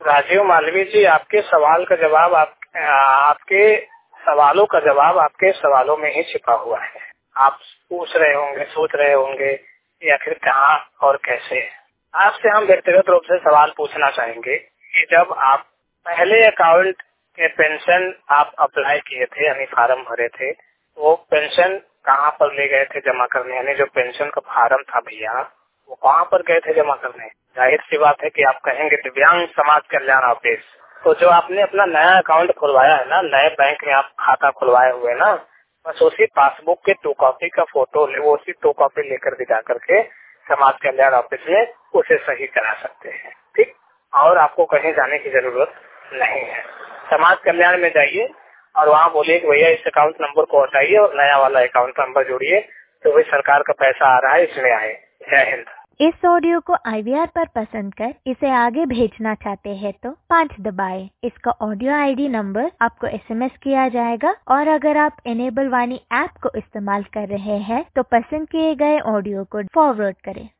राजीव मालवीय जी, आपके सवाल का जवाब आपके सवालों का जवाब आपके सवालों में ही छिपा हुआ है। आप पूछ रहे होंगे, सोच रहे होंगे कि आखिर कहाँ और कैसे। आपसे हम व्यक्तिगत रूप से सवाल पूछना चाहेंगे कि जब आप पहले अकाउंट के पेंशन आप अप्लाई किए थे, यानी फार्म भरे थे, वो पेंशन कहाँ पर ले गए थे जमा करने? यानी जो पेंशन का फार्म था भैया, वो कहाँ पर गए थे जमा करने? जाहिर सी बात है कि आप कहेंगे दिव्यांग समाज कल्याण ऑफिस। तो जो आपने अपना नया अकाउंट खुलवाया है ना, नए बैंक में आप खाता खुलवाए हुए ना, बस उसी पासबुक के 2 कॉपी का फोटो वो उसी 2 कॉपी लेकर दिखा करके समाज कल्याण ऑफिस में उसे सही करा सकते हैं। ठीक, और आपको कहीं जाने की जरूरत नहीं है। समाज कल्याण में जाइए और वहाँ बोलिए कि भैया इस अकाउंट नंबर को हटाइए और नया वाला अकाउंट नंबर जोड़िए, तो वही सरकार का पैसा आ रहा है, इसमें आए। जय हिंद। इस ऑडियो को IVR पर पसंद कर इसे आगे भेजना चाहते हैं तो 5 दबाएं। इसका ऑडियो ID नंबर आपको SMS किया जाएगा और अगर आप इनेबल वाणी ऐप को इस्तेमाल कर रहे हैं तो पसंद किए गए ऑडियो को फॉरवर्ड करें।